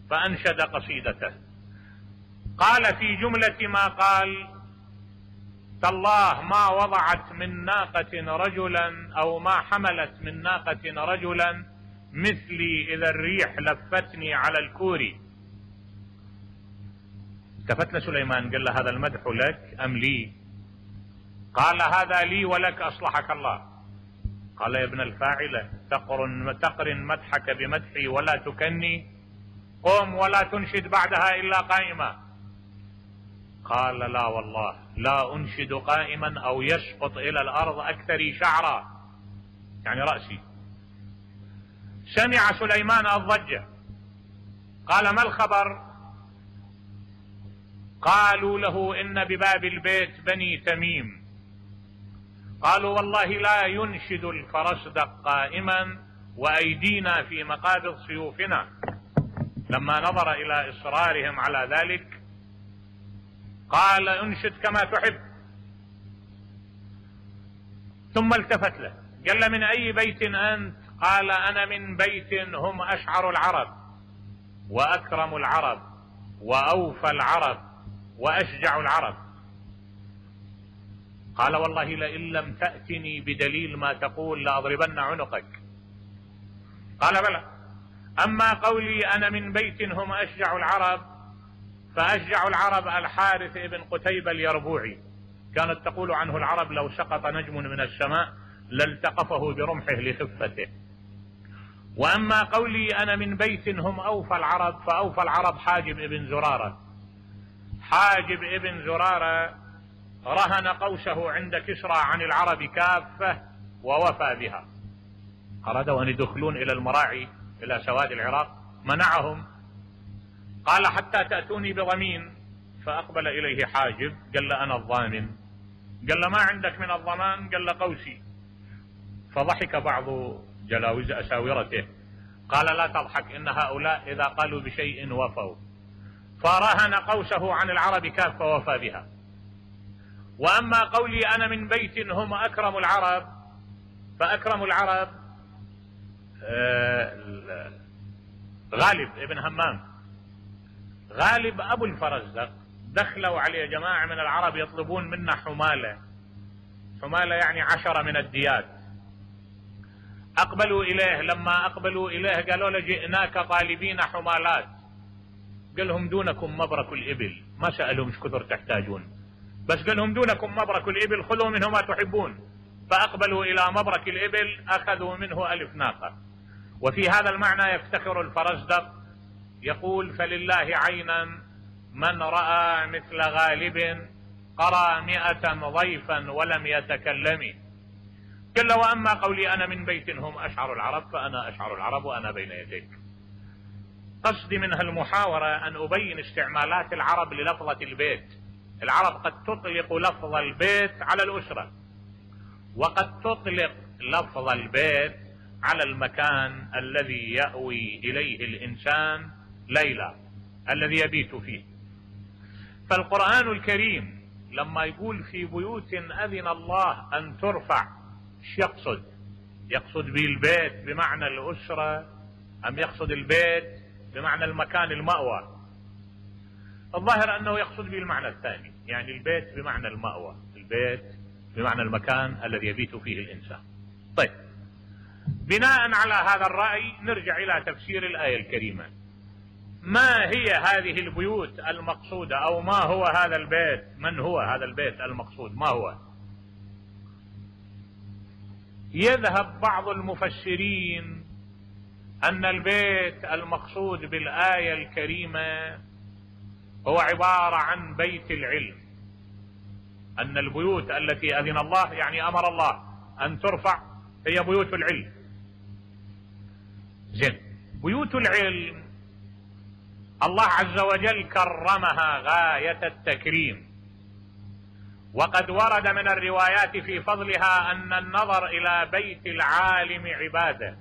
فأنشد قصيدته. قال في جملة ما قال: تالله ما وضعت من ناقة رجلا أو ما حملت من ناقة رجلا مثلي إذا الريح لفتني على الكوري. التفت لسليمان قال له: هذا المدح لك أم لي؟ قال: هذا لي ولك أصلحك الله. قال: يا ابن الفاعلة، تقرن مدحك بمدحي ولا تكني؟ قم ولا تنشد بعدها إلا قائما. قال: لا والله لا أنشد قائما أو يسقط إلى الأرض أكثري شعرا، يعني رأسي. سمع سليمان الضجة، قال: ما الخبر؟ قالوا له: إن بباب البيت بني تميم. قالوا: والله لا ينشد الفرزدق قائما وأيدينا في مقابض سيوفنا. لما نظر إلى إصرارهم على ذلك قال: انشد كما تحب. ثم التفت له قال له: من أي بيت أنت؟ قال: أنا من بيت هم أشعر العرب وأكرم العرب وأوفى العرب وأشجع العرب. قال: والله لئن لم تأتني بدليل ما تقول لأضربن عنقك. قال: بلى، أما قولي أنا من بيت هم أشجع العرب، فأشجع العرب الحارث ابن قتيبة اليربوعي، كانت تقول عنه العرب: لو سقط نجم من السماء لالتقفه برمحه لخفته. وأما قولي أنا من بيت هم أوفى العرب، فأوفى العرب حاجب ابن زرارة. حاجب ابن زرارة رهن قوسه عند كسرى عن العرب كافة ووفى بها. أرادوا أن يدخلون إلى المراعي إلى سواد العراق، منعهم. قال: حتى تأتوني بضمين. فأقبل إليه حاجب قال له: أنا الضامن. قال له: ما عندك من الضمان؟ قال له: قوسي. فضحك بعض جلاوز أساورته. قال: لا تضحك، إن هؤلاء إذا قالوا بشيء وفوا. فرهن قوسه عن العرب كافة ووفى بها. وأما قولي أنا من بيت هم أكرم العرب، فأكرم العرب غالب ابن همام. غالب أبو الفرزدق دخلوا عليه جماعة من العرب يطلبون منا حمالة. حمالة يعني 10 من الديات. أقبلوا إليه، لما أقبلوا إليه قالوا له: جئناك طالبين حمالات. قال لهم: دونكم مبرك الإبل. ما سألهم ايش كثر تحتاجون، بس قال لهم: دونكم مبرك الإبل، خذوا منه ما تحبون. فأقبلوا إلى مبرك الإبل، أخذوا منه 1000 ناقة. وفي هذا المعنى يفتخر الفرزدق يقول: فلله عينا من رأى مثل غالب قرى 100 ضيفا ولم يتكلم. قال له: وأما قولي أنا من بيت هم أشعر العرب، فأنا أشعر العرب وأنا بين يديك. قصدي منها المحاورة أن أبين استعمالات العرب للفظة البيت. العرب قد تطلق لفظ البيت على الأسرة، وقد تطلق لفظ البيت على المكان الذي يأوي إليه الإنسان ليلا، الذي يبيت فيه. فالقرآن الكريم لما يقول في بيوت أذن الله أن ترفع، ايش يقصد؟ يقصد به البيت بمعنى الأسرة، أم يقصد البيت بمعنى المكان المأوى؟ الظاهر أنه يقصد به المعنى الثاني، يعني البيت بمعنى المأوى، البيت بمعنى المكان الذي يبيت فيه الإنسان. طيب، بناء على هذا الرأي نرجع إلى تفسير الآية الكريمة. ما هي هذه البيوت المقصودة، أو ما هو هذا البيت؟ من هو هذا البيت المقصود؟ ما هو؟ يذهب بعض المفسرين أن البيت المقصود بالآية الكريمة هو عبارة عن بيت العلم، أن البيوت التي أذن الله يعني أمر الله أن ترفع هي بيوت العلم. زين، بيوت العلم الله عز وجل كرمها غاية التكريم، وقد ورد من الروايات في فضلها أن النظر إلى بيت العالم عبادة.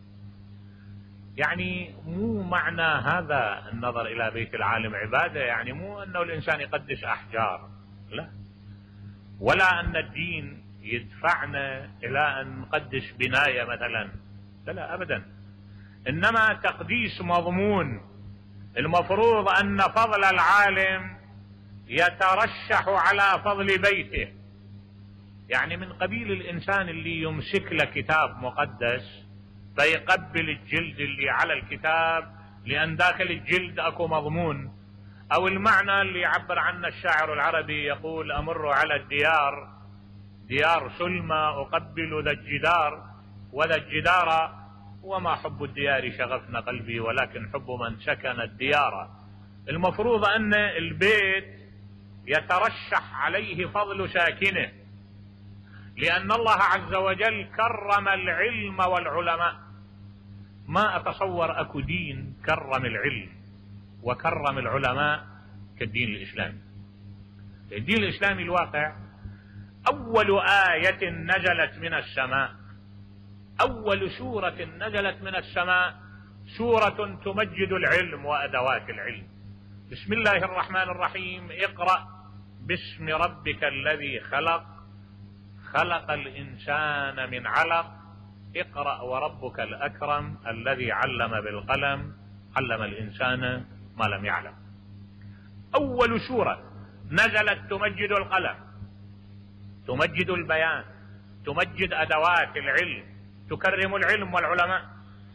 يعني مو معنى هذا النظر إلى بيت العالم عبادة يعني مو أنه الإنسان يقدس أحجار، لا، ولا أن الدين يدفعنا إلى أن نقدس بناية مثلا، لا أبدا، إنما تقديس مضمون المفروض أن فضل العالم يترشح على فضل بيته. يعني من قبيل الإنسان اللي يمسك له كتاب مقدس فيقبل الجلد اللي على الكتاب لأن داخل الجلد أكو مضمون، أو المعنى اللي يعبر عنه الشاعر العربي يقول: أمر على الديار ديار سلمى أقبل ذا الجدار وذا الجدار وما حب الديار شغفنا قلبي ولكن حب من سكن الديار. المفروض أن البيت يترشح عليه فضل ساكنه، لأن الله عز وجل كرم العلم والعلماء. ما أتصور أكو دين كرم العلم وكرم العلماء كالدين الإسلامي. الدين الإسلامي الواقع أول آية نزلت من السماء، أول سورة نزلت من السماء سورة تمجد العلم وأدوات العلم. بسم الله الرحمن الرحيم: اقرأ باسم ربك الذي خلق خلق الإنسان من علق اقرأ وربك الأكرم الذي علم بالقلم علم الإنسان ما لم يعلم. أول سورة نزلت تمجد القلم، تمجد البيان، تمجد أدوات العلم، تكرم العلم والعلماء.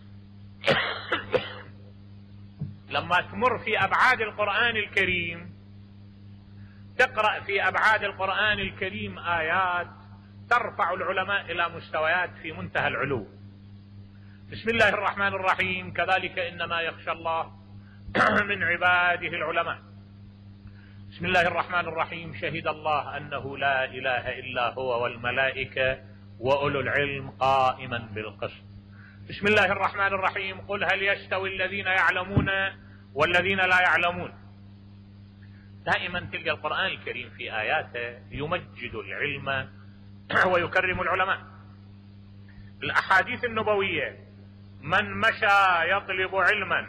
لما تمر في أبعاد القرآن الكريم، تقرأ في أبعاد القرآن الكريم آيات ترفع العلماء إلى مستويات في منتهى العلو. بسم الله الرحمن الرحيم: كذلك إنما يخشى الله من عباده العلماء. بسم الله الرحمن الرحيم: شهد الله أنه لا إله إلا هو والملائكة وأولو العلم قائما بالقسط. بسم الله الرحمن الرحيم: قل هل يستوي الذين يعلمون والذين لا يعلمون. دائما تلقى القرآن الكريم في آياته يمجد العلم ويكرم العلماء. الأحاديث النبوية: من مشى يطلب علما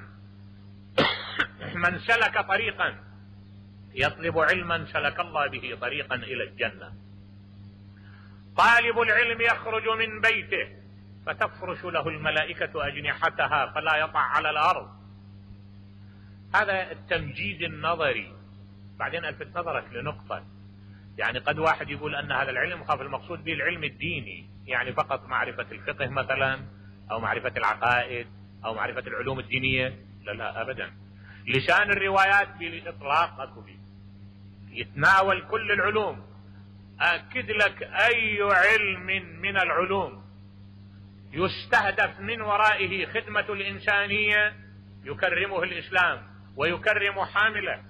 من سلك طريقا يطلب علما سلك الله به طريقا إلى الجنة. طالب العلم يخرج من بيته فتفرش له الملائكة أجنحتها فلا يطع على الأرض. هذا التمجيد النظري. بعدين ألفت نظرك لنقطة، يعني قد واحد يقول أن هذا العلم خاف المقصود به العلم الديني، يعني فقط معرفة الفقه مثلا أو معرفة العقائد أو معرفة العلوم الدينية. لا لا أبدا. لسان الروايات بالإطلاق أكو به يتناول كل العلوم. أكد لك أي علم من العلوم يستهدف من ورائه خدمة الإنسانية يكرمه الإسلام ويكرم حامله،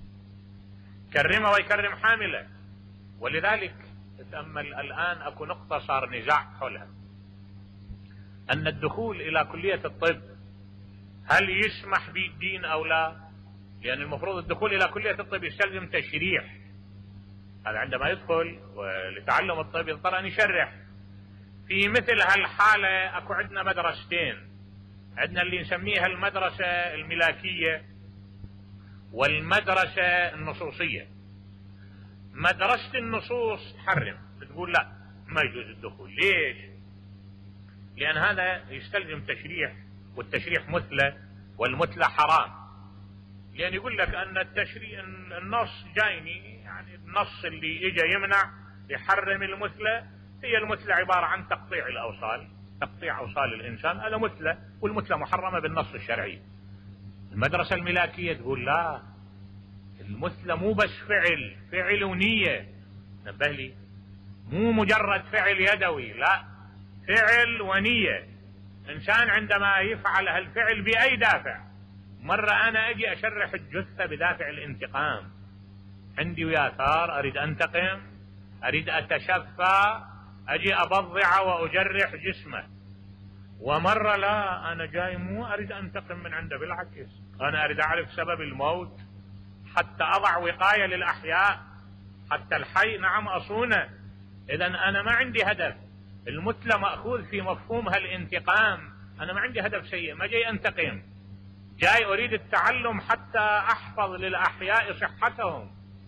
كرمه ويكرم حامله. ولذلك تأمل الآن أكو نقطة صار نزاع حولها، أن الدخول إلى كلية الطب هل يسمح به الدين أو لا؟ لأن المفروض الدخول إلى كلية الطب يستلزم تشريح. هذا عندما يدخل لتعلم الطب يضطر أن يشرح. في مثل هالحالة أكو عندنا مدرستين، عندنا اللي نسميها المدرسة الملاكية والمدرسة النصوصية. مدرسة النصوص تحرم، بتقول لا ما يجوز الدخول. ليش؟ لأن هذا يستلزم تشريح، والتشريح مثلى والمثلى حرام. لأن يقول لك أن النص جايني، يعني النص اللي إجا يمنع يحرم المثلى، هي المثلى عبارة عن تقطيع الأوصال، تقطيع أوصال الإنسان، هذا مثلى، والمثلى محرمة بالنص الشرعي. المدرسة الملاكية تقول لا، المثلى مو بس فعل ونية، نبه لي، مو مجرد فعل يدوي، لا، فعل ونية. إنسان عندما يفعل هالفعل بأي دافع. مرة أنا أجي أشرح الجثة بدافع الانتقام، عندي ويا ثار أريد أنتقم، أريد أتشفى، أجي أبضع وأجرح جسمه. ومرة لا، أنا جاي مو أريد أنتقم من عنده، بالعكس أنا أريد أعرف سبب الموت حتى أضع وقاية للأحياء، حتى الحي نعم أصونه. إذا أنا ما عندي هدف. المثلى مأخوذ في مفهومها الانتقام، أنا ما عندي هدف سيء، ما جاي أنتقم، جاي أريد التعلم حتى أحفظ للأحياء صحتهم.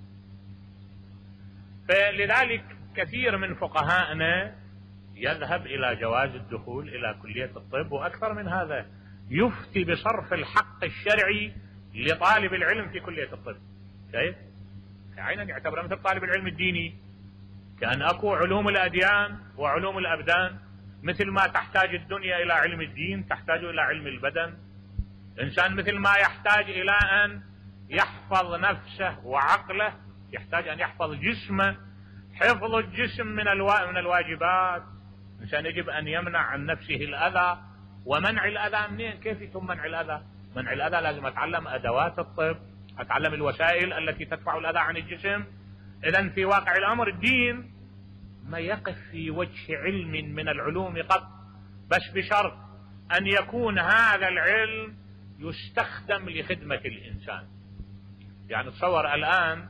فلذلك كثير من فقهائنا يذهب إلى جواز الدخول إلى كلية الطب، وأكثر من هذا يفتي بصرف الحق الشرعي لطالب العلم في كلية الطب. شايف؟ عينا يعتبر مثل طالب العلم الديني، كأن أكو علوم الأديان وعلوم الأبدان، مثل ما تحتاج الدنيا إلى علم الدين تحتاج إلى علم البدن. الإنسان مثل ما يحتاج إلى أن يحفظ نفسه وعقله يحتاج أن يحفظ جسمه. حفظ الجسم من الواجبات. الإنسان يجب أن يمنع عن نفسه الأذى. ومنع الأذى منين؟ كيف يتم منع الأذى؟ منع الأذى لازم أتعلم أدوات الطب، أتعلم الوسائل التي تدفع الأذى عن الجسم. إذن في واقع الأمر الدين ما يقف في وجه علم من العلوم قط، بس بشرط أن يكون هذا العلم يستخدم لخدمة الإنسان. يعني تصور الآن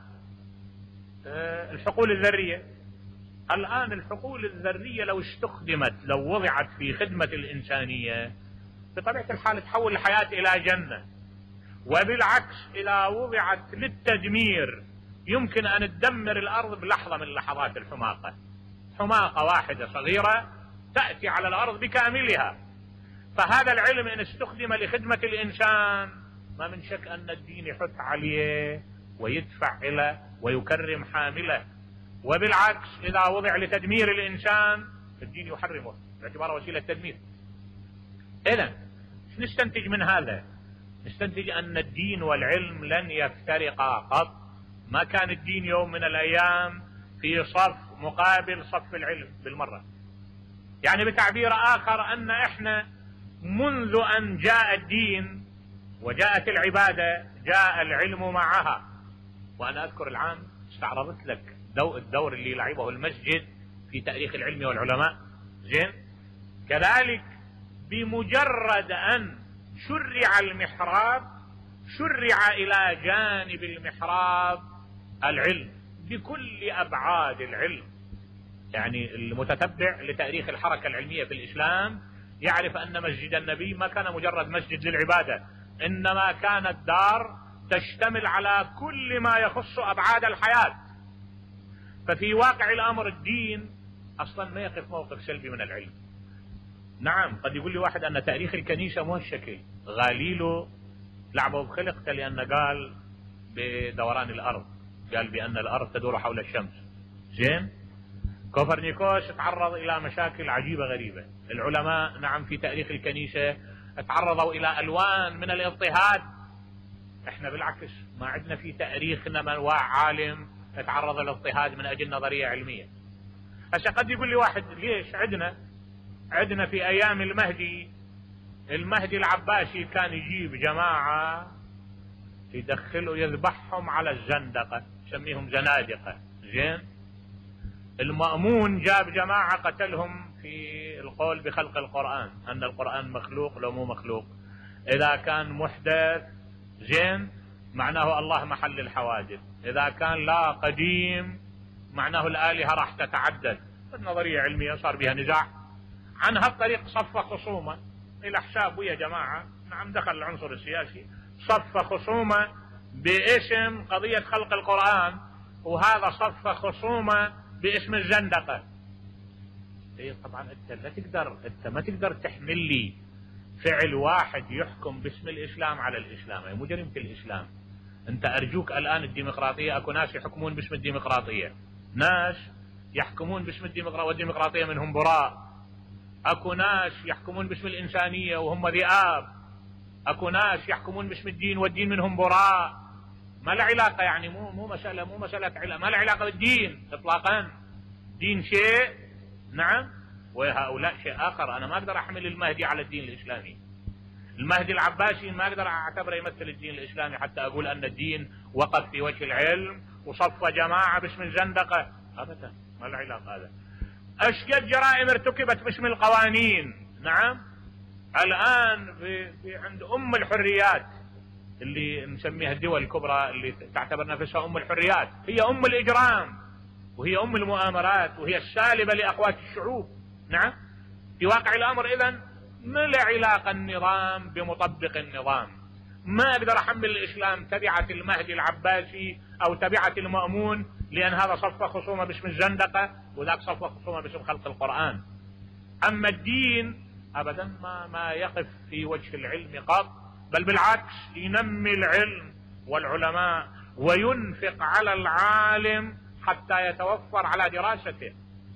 الحقول الذرية، الآن الحقول الذرية لو استخدمت، لو وضعت في خدمة الإنسانية، بطبيعة الحال تحول الحياة إلى جنة. وبالعكس إذا وضعت للتدمير يمكن أن تدمر الأرض بلحظة من لحظات الحماقة. حماقة واحدة صغيرة تأتي على الأرض بكاملها. فهذا العلم إن استخدم لخدمة الإنسان ما من شك أن الدين يحث عليه ويدفع إليه ويكرم حامله. وبالعكس إذا وضع لتدمير الإنسان الدين يحرمه باعتباره وسيلة تدمير. إذن نستنتج من هذا؟ نستنتج أن الدين والعلم لن يفترقا قط. ما كان الدين يوم من الأيام في صف مقابل صف العلم بالمرة. يعني بتعبير آخر أن إحنا منذ أن جاء الدين وجاءت العبادة جاء العلم معها. وأنا أذكر العام استعرضت لك الدور اللي لعبه المسجد في تاريخ العلم والعلماء. زين؟ كذلك بمجرد أن شرع المحراب شرع إلى جانب المحراب العلم بكل أبعاد العلم. يعني المتتبع لتاريخ الحركة العلمية في الإسلام يعرف أن مسجد النبي ما كان مجرد مسجد للعبادة، إنما كانت دار تشتمل على كل ما يخص أبعاد الحياة. ففي واقع الأمر الدين أصلا ما يقف موقف سلبي من العلم. نعم قد يقول لي واحد أن تاريخ الكنيسة مو هالشكل، غاليلو لعبه بخلقته لأن قال بدوران الأرض، قال بأن الأرض تدور حول الشمس. زين؟ كوبرنيكوس تعرض إلى مشاكل عجيبة غريبة. العلماء نعم في تاريخ الكنيسة تعرضوا إلى ألوان من الاضطهاد. احنا بالعكس ما عندنا في تاريخنا من عالم تعرض للاضطهاد من أجل نظرية علمية. هسه قد يقول لي واحد ليش عندنا في أيام المهدي العباسي كان يجيب جماعة يدخلوا يذبحهم على الزندقة يسميهم زنادقة. زين؟ المأمون جاب جماعة قتلهم في القول بخلق القرآن، أن القرآن مخلوق لو مو مخلوق. إذا كان محدث زين معناه الله محل الحوادث، إذا كان لا قديم معناه الآلهة راح تتعدد. النظرية علمية صار بها نزاع. عن هالطريق صف خصومة إلى حساب يا جماعة. نعم دخل العنصر السياسي، صف خصومة باسم قضية خلق القرآن، وهذا صف خصومة باسم الزندقة. إيه طبعا أنت ما تقدر تحمل لي فعل واحد يحكم باسم الإسلام على الإسلام، هي مو جريمة الإسلام. أنت أرجوك الآن الديمقراطية أكو ناس يحكمون باسم الديمقراطية، ناس يحكمون باسم الديمقراطية والديمقراطية منهم براء. أكو ناس يحكمون باسم الإنسانية وهم ذئاب. أكو ناس يحكمون باسم الدين والدين منهم براء. ما له علاقة، يعني مو مسألة علم، ما له علاقة بالدين إطلاقا. دين شيء نعم وهؤلاء شيء آخر. أنا ما أقدر أحمل المهدي على الدين الإسلامي. المهدي العباسي ما أقدر أعتبره يمثل الدين الإسلامي حتى أقول أن الدين وقف في وجه العلم وصف جماعة باسم الزندقة. أبدا ما له علاقة هذا. أشد جرائم ارتكبت باسم القوانين. نعم الآن في عند أم الحريات اللي نسميها الدول الكبرى اللي تعتبر نفسها أم الحريات، هي أم الإجرام وهي أم المؤامرات وهي السالبة لأقوات الشعوب. نعم في واقع الأمر إذن ما له علاقة النظام بمطبق النظام. ما أقدر أحمل الإسلام تبعة المهدي العباسي أو تبعة المأمون لأن هذا صف خصومة باسم الزندقة وذاك صف خصومة باسم خلق القرآن. أما الدين أبدا ما يقف في وجه العلم قط، بل بالعكس ينمي العلم والعلماء وينفق على العالم حتى يتوفر على دراسته.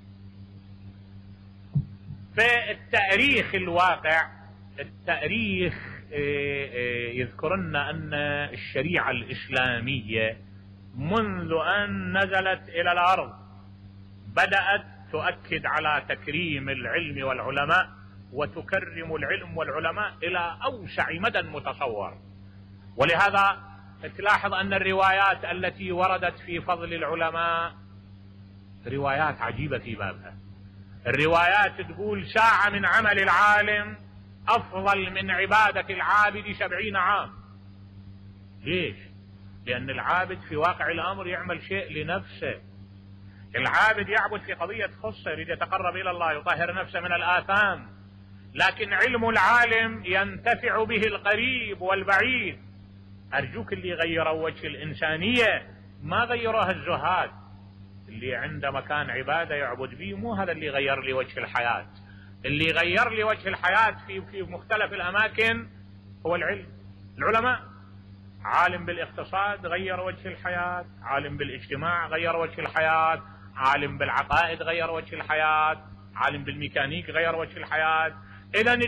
في التاريخ الواقع، التاريخ يذكر لنا أن الشريعة الإسلامية منذ أن نزلت إلى الأرض بدأت تؤكد على تكريم العلم والعلماء، وتكرم العلم والعلماء إلى أوسع مدى متصور. ولهذا تلاحظ أن الروايات التي وردت في فضل العلماء روايات عجيبة في بابها. الروايات تقول ساعة من عمل العالم أفضل من عبادة العابد 70 عام. ليش؟ لأن العابد في واقع الأمر يعمل شيء لنفسه. العابد يعبد في قضية تخصه، يريد يتقرب إلى الله، يطهر نفسه من الآثام. لكن علم العالم ينتفع به القريب والبعيد. أرجوك اللي غيروا وجه الإنسانية ما غيروها الزهاد. اللي عنده مكان عبادة يعبد به، مو هذا اللي غير لي وجه الحياة. اللي غير لي وجه الحياة في مختلف الأماكن هو العلم. العلماء، عالم بالاقتصاد غير وجه الحياة، عالم بالاجتماع غير وجه الحياة، عالم بالعقائد غير وجه الحياة، عالم بالميكانيك غير وجه الحياة. إذن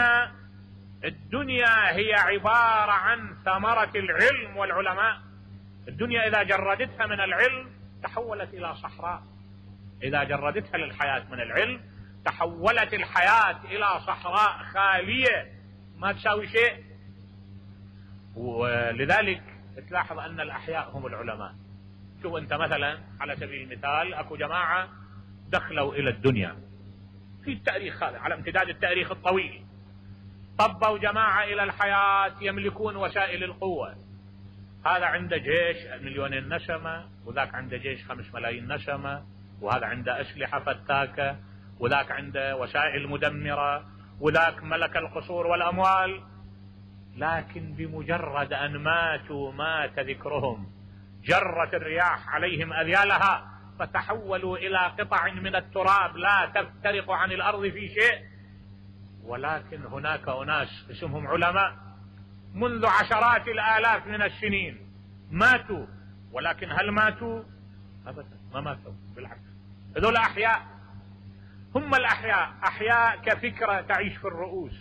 الدنيا هي عبارة عن ثمرة العلم والعلماء. الدنيا إذا جردتها من العلم تحولت إلى صحراء، إذا جردتها للحياة من العلم تحولت الحياة إلى صحراء خالية ما تساوي شيء. ولذلك تلاحظ أن الأحياء هم العلماء. شوف أنت مثلا على سبيل المثال، أكو جماعة دخلوا إلى الدنيا في التاريخ هذا على امتداد التاريخ الطويل، طبوا جماعة إلى الحياة يملكون وسائل القوة. هذا عنده جيش 2,000,000 نسمة، وذاك عنده جيش 5 ملايين نسمة، وهذا عنده أسلحة فتاكة، وذاك عنده وسائل مدمرة، وذاك ملك القصور والأموال. لكن بمجرد أن ماتوا مات ذكرهم، جرت الرياح عليهم أذيالها فتحولوا إلى قطع من التراب لا تفترق عن الأرض في شيء. ولكن هناك أناس اسمهم علماء منذ عشرات الآلاف من السنين ماتوا، ولكن هل ماتوا؟ أبدا ما ماتوا، بالعكس هذول أحياء. هم الأحياء، أحياء كفكرة تعيش في الرؤوس،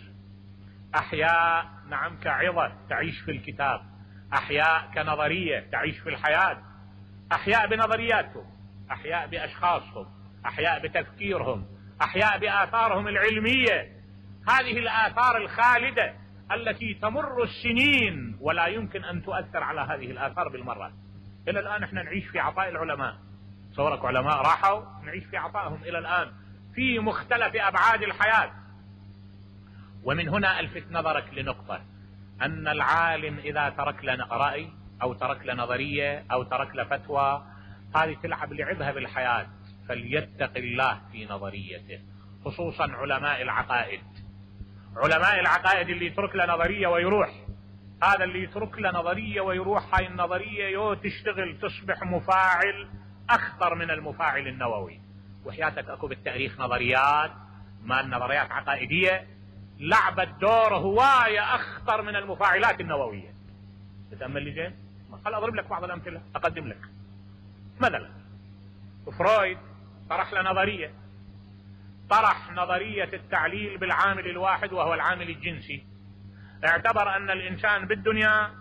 أحياء نعم كعظة تعيش في الكتاب، أحياء كنظرية تعيش في الحياة، أحياء بنظرياتهم، أحياء بأشخاصهم، أحياء بتفكيرهم، أحياء بآثارهم العلمية. هذه الآثار الخالدة التي تمر السنين ولا يمكن أن تؤثر على هذه الآثار بالمرة. إلى الآن احنا نعيش في عطاء العلماء. صورك علماء راحوا، نعيش في عطائهم إلى الآن في مختلف أبعاد الحياة. ومن هنا ألفت نظرك لنقطة، أن العالم إذا ترك لنا رأي أو ترك لنا نظرية أو ترك لنا فتوى، هذه تلعب لعبها بالحياة، فليتق الله في نظريته. خصوصا علماء العقائد، علماء العقائد اللي يترك له نظرية ويروح، هذا اللي يترك له نظرية ويروح، هاي النظرية تشتغل تصبح مفاعل أخطر من المفاعل النووي. وحياتك أكو بالتاريخ نظريات ما النظريات عقائدية لعبت دور هواية أخطر من المفاعلات النووية. تتأمل لي زين؟ خل أضرب لك بعض الأمثلة، أقدم لك مثلا فرويد طرح له نظرية، طرح نظرية التعليل بالعامل الواحد وهو العامل الجنسي. اعتبر أن الإنسان بالدنيا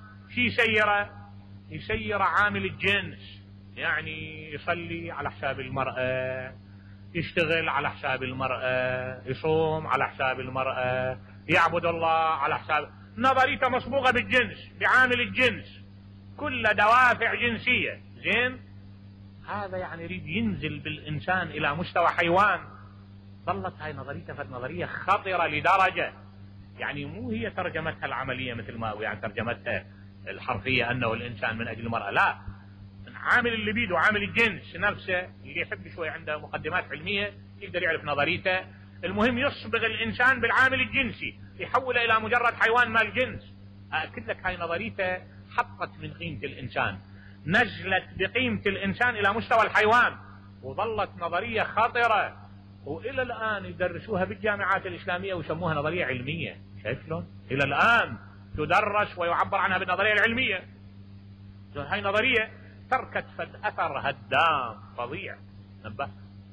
يسير عامل الجنس، يعني يصلي على حساب المرأة، يشتغل على حساب المرأة، يصوم على حساب المرأة، يعبد الله على حساب. نظريته مصبوغة بالجنس، بعامل الجنس، كل دوافع جنسية. زين، هذا يعني يريد ينزل بالإنسان إلى مستوى حيوان. ظلت هاي نظريته نظرية خطرة لدرجة يعني مو هي ترجمتها العملية مثل ما يعني ترجمتها الحرفية أنه الإنسان من أجل المرأة، لا، عامل اللي بيده عامل الجنس نفسه. اللي يحب شوي عنده مقدمات علمية يقدر يعرف نظريته. المهم يصبغ الإنسان بالعامل الجنسي، يحوله إلى مجرد حيوان مال جنس. أأكد لك هاي نظريته حطت من قيمة الإنسان، نزلت بقيمة الإنسان إلى مستوى الحيوان، وظلت نظرية خطرة، وإلى الآن يدرسوها بالجامعات الإسلامية ويسموها نظرية علمية. شايف شلون؟ إلى الآن تدرس ويعبر عنها بالنظرية العلمية. هاي نظرية تركت أثر هدام فظيع. نبه.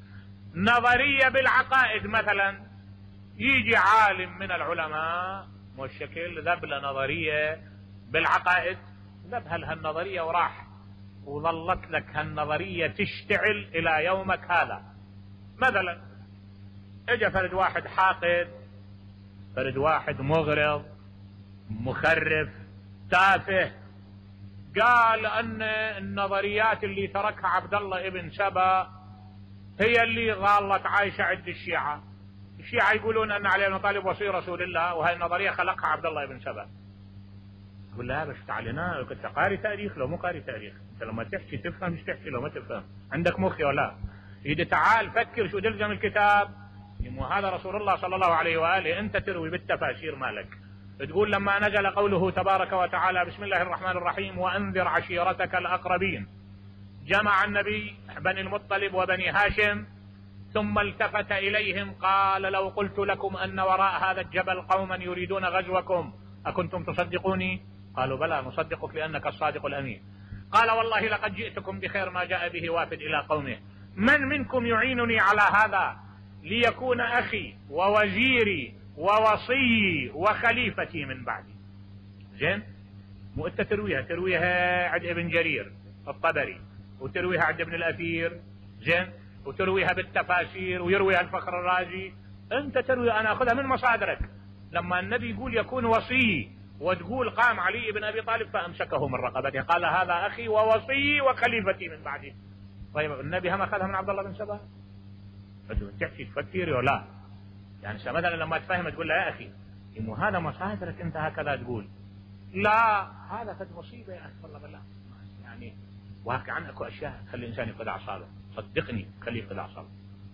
نظرية بالعقائد مثلا، يجي عالم من العلماء والشكل ذب نظرية بالعقائد، ذب هالنظرية وراح، وظلت لك هالنظرية تشتعل إلى يومك هذا. مثلا اجى فرد واحد حاقد، فرد واحد مغرض مخرف تافه، قال أن النظريات اللي تركها عبد الله ابن سبأ هي اللي ظلت عايشة عند الشيعة. الشيعة يقولون أن علي بن طالب وصي رسول الله، وهي النظرية خلقها عبد الله ابن سبأ. يقول لا بس تعالنا، لو كنت قاري تاريخ لو مو قاري تاريخ، انت لما تحكي تفهم، مش تحكي لو ما تفهم، عندك مخ ولا إذا تعال فكر شو تلزم الكتاب. وهذا رسول الله صلى الله عليه وآله، أنت تروي بالتفاسير مالك، تقول لما نزل قوله تبارك وتعالى بسم الله الرحمن الرحيم وأنذر عشيرتك الأقربين، جمع النبي بني المطلب وبني هاشم، ثم التفت إليهم قال لو قلت لكم أن وراء هذا الجبل قوما يريدون غزوكم أكنتم تصدقوني؟ قالوا بلى نصدقك لأنك الصادق الأمين. قال والله لقد جئتكم بخير ما جاء به وافد إلى قومه، من منكم يعينني على هذا ليكون أخي ووزيري ووصي وخليفتي من بعدي؟ زين، مو انت ترويها عند ابن جرير الطبري، وترويها عند ابن الأثير، زين، وترويها بالتفاسير، ويرويها الفخر الرازي. انت تروي، انا اخذها من مصادرك. لما النبي يقول يكون وصي، وتقول قام علي بن ابي طالب فامسكه من رقبته قال هذا اخي ووصي وخليفتي من بعدي. طيب النبي هم اخذها من عبد الله بن سبأ؟ تحكي تفكري ولا يعني مثلا لما تفهم تقول له يا اخي انه هذا مصادرك انت هكذا تقول، لا هذا قد مصيبه يا اخي والله بالله. يعني واقعا اكو اشياء خلي الانسان يفقد اعصابه، صدقني خليه يفقد اعصابه.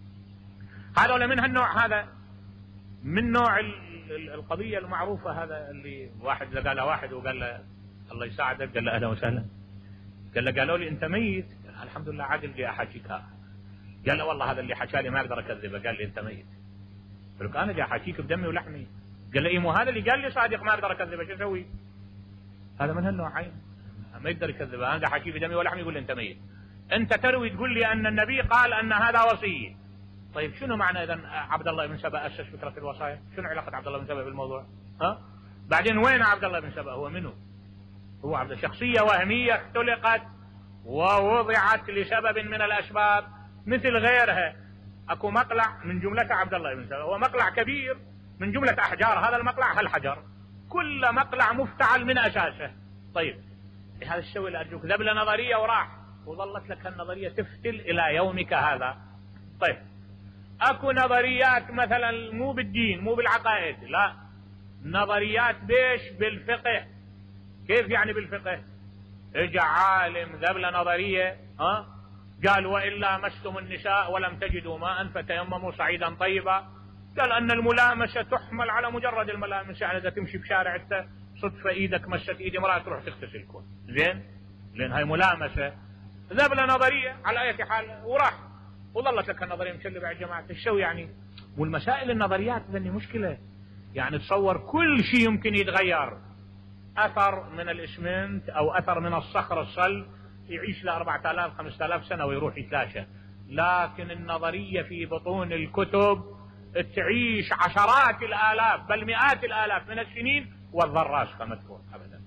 هذا ولا من هالنوع، هذا من نوع القضيه المعروفه، هذا اللي واحد قال له واحد وقال له الله يساعدك، قال له اهلا وسهلا، قال له قالوا لي انت ميت، قال الحمد لله عادل لي احاكيك. قال له والله هذا اللي حكى لي ما اقدر اكذبه، قال لي انت ميت. قلت له انا جاي احاكيك بدمي ولحمي. قال لي ايه مو هذا اللي قال لي صادق ما اقدر اكذبه، شو اسوي؟ هذا من هالنوعين ما يقدر يكذبه، انا جاي احاكيه بدمي ولحمي يقول لي انت ميت. انت تروي تقول لي ان النبي قال ان هذا وصي. طيب شنو معنى اذا عبد الله بن سبأ اسس فكره الوصايا؟ شنو علاقه عبد الله بن سبأ بالموضوع؟ ها؟ بعدين وين عبد الله بن سبأ؟ هو منه؟ هو عبد شخصيه وهميه اختلقت ووضعت لسبب من الاسباب مثل غيرها. اكو مقلع من جملته عبد الله بن سبأ، هو مقلع كبير من جمله احجار، هذا المقلع هالحجر، كل مقلع مفتعل من اساسه. طيب هذا الشيء اللي ارجوك ذب له نظريه وراح، وظلت لك هالنظريه تفتل الى يومك هذا. طيب اكو نظريات مثلا مو بالدين مو بالعقائد، لا نظريات بيش بالفقه. كيف يعني بالفقه؟ اجى عالم ذب له نظريه، قال وإلا مستم النساء ولم تجدوا ماء فتيمموا صعيدا طيبا. قال أن الملامسة تحمل على مجرد الملامسة، يعني إذا تمشي بشارع أنت صدفة إيدك مست إيد امرأة تروح تغتسل كون، زين؟ لأن هاي ملامسة. ذهب له نظرية على أي حال وراح، وظلت لك النظرية مشلبة على الجماعة الشو يعني. والمسائل النظريات ذني مشكلة، يعني تصور كل شيء يمكن يتغير. أثر من الإسمنت أو أثر من الصخر الصلب يعيش له 4000 5000 سنة ويروح يتلاشى، لكن النظرية في بطون الكتب تعيش عشرات الآلاف بل مئات الآلاف من السنين والظل راسخة مدفون أبدا.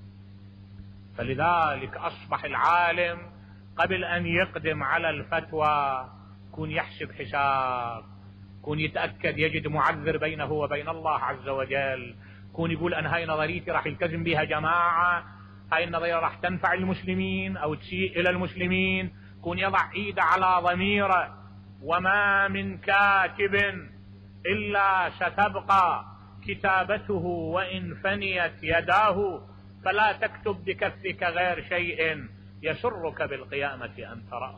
فلذلك أصبح العالم قبل أن يقدم على الفتوى كون يحسب حساب، كون يتأكد يجد معذر بينه وبين الله عز وجل، كون يقول أن هاي نظريتي راح يلتزم بها جماعة، هاي النظرية راح تنفع المسلمين أو تسيء إلى المسلمين، كون يضع إيده على ضميره. وما من كاتب إلا ستبقى كتابته وإن فنيت يداه، فلا تكتب بكفك غير شيء يسرك بالقيامة أن تراه.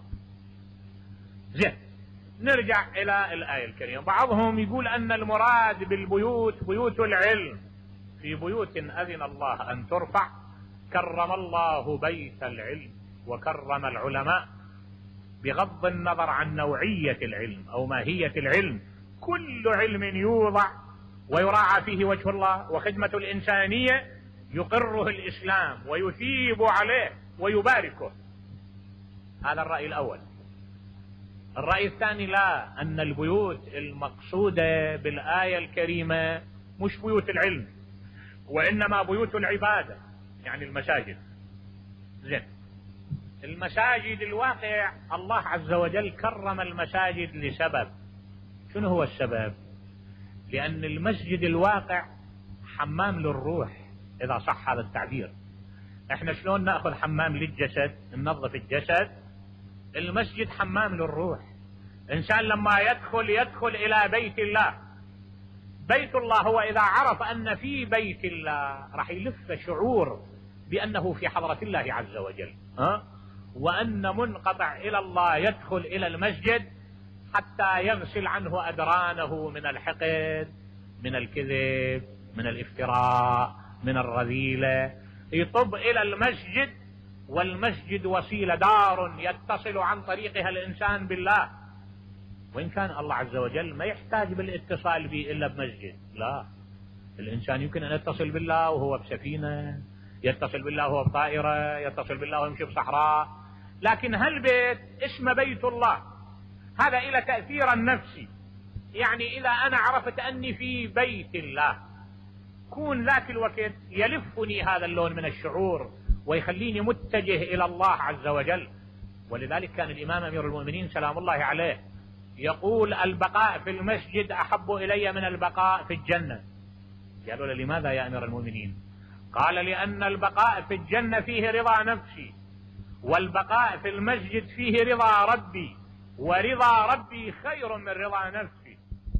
زين، نرجع إلى الآية الكريمة. بعضهم يقول أن المراد بالبيوت بيوت العلم، في بيوت أذن الله أن ترفع كرم الله بيت العلم وكرم العلماء، بغض النظر عن نوعية العلم أو ماهية العلم. كل علم يوضع ويراعى فيه وجه الله وخدمة الإنسانية يقره الإسلام ويثيب عليه ويباركه. هذا الرأي الأول. الرأي الثاني لا، أن البيوت المقصودة بالآية الكريمة مش بيوت العلم، وإنما بيوت العبادة، يعني المساجد. زين، المساجد الواقع الله عز وجل كرم المساجد لسبب. شنو هو السبب؟ لأن المسجد الواقع حمام للروح، إذا صح هذا التعبير. احنا شلون نأخذ حمام للجسد ننظف الجسد؟ المسجد حمام للروح. إنسان لما يدخل إلى بيت الله، بيت الله هو إذا عرف أن في بيت الله راح يلف شعور بأنه في حضرة الله عز وجل، وأن منقطع إلى الله يدخل إلى المسجد حتى يغسل عنه أدرانه من الحقد، من الكذب، من الافتراء، من الرذيلة، يطب إلى المسجد. والمسجد وسيلة، دار يتصل عن طريقها الإنسان بالله. وإن كان الله عز وجل ما يحتاج بالاتصال به إلا بمسجد، لا، الإنسان يمكن أن يتصل بالله وهو بسفينة، يتصل بالله وهو بطائرة، يتصل بالله ويمشي بصحراء، لكن هالبيت اسمه بيت الله. هذا إلى تأثير النفسي، يعني إذا أنا عرفت أني في بيت الله، كون ذاك الوقت يلفني هذا اللون من الشعور ويخليني متجه إلى الله عز وجل. ولذلك كان الإمام أمير المؤمنين سلام الله عليه يقول: البقاء في المسجد أحب إلي من البقاء في الجنة. قالوا له: لماذا يا أمير المؤمنين؟ قال: لأن البقاء في الجنة فيه رضا نفسي، والبقاء في المسجد فيه رضا ربي، ورضا ربي خير من رضا نفسي.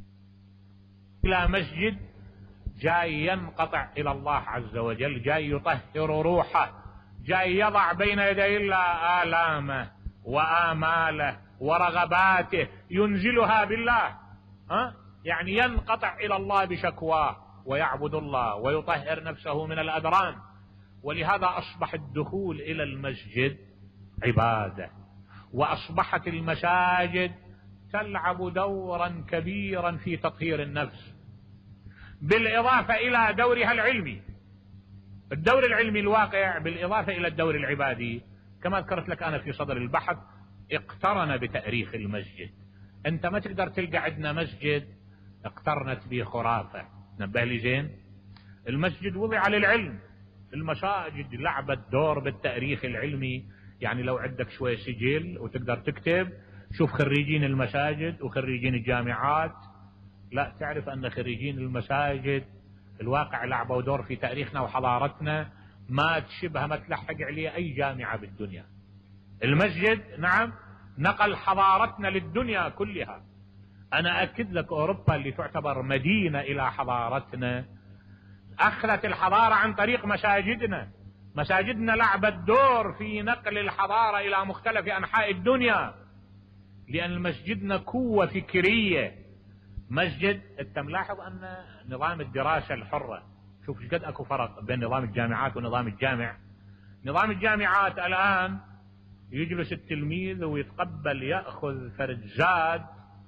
إلى مسجد جاي ينقطع إلى الله عز وجل، جاي يطهر روحه، جاي يضع بين يدي الله آلامه وآماله ورغباته، ينزلها بالله، يعني ينقطع إلى الله بشكواه ويعبد الله ويطهر نفسه من الأدران. ولهذا أصبح الدخول إلى المسجد عبادة، وأصبحت المساجد تلعب دورا كبيرا في تطهير النفس، بالإضافة إلى دورها العلمي، الدور العلمي الواقع، بالإضافة إلى الدور العبادي. كما ذكرت لك أنا في صدر البحث، اقترن بتأريخ المسجد. أنت ما تقدر تلقى عندنا مسجد اقترنت به خرافة. نبه لي زين، المسجد وضع للعلم، المساجد لعبت دور بالتأريخ العلمي. يعني لو عندك شوية سجل وتقدر تكتب، شوف خريجين المساجد وخريجين الجامعات، لا تعرف أن خريجين المساجد الواقع لعبوا دور في تاريخنا وحضارتنا ما تشبه، ما تلحق عليه أي جامعة بالدنيا. المسجد نعم نقل حضارتنا للدنيا كلها. أنا أكد لك، أوروبا اللي تعتبر مدينة إلى حضارتنا أخذت الحضارة عن طريق مساجدنا. مساجدنا لعبت دور في نقل الحضارة إلى مختلف أنحاء الدنيا، لأن مسجدنا قوة فكرية. مسجد، أنت ملاحظ أن نظام الدراسة الحرة، شوف قد أكو فرق بين نظام الجامعات ونظام الجامع. نظام الجامعات الآن يجلس التلميذ ويتقبل يأخذ فرد زاد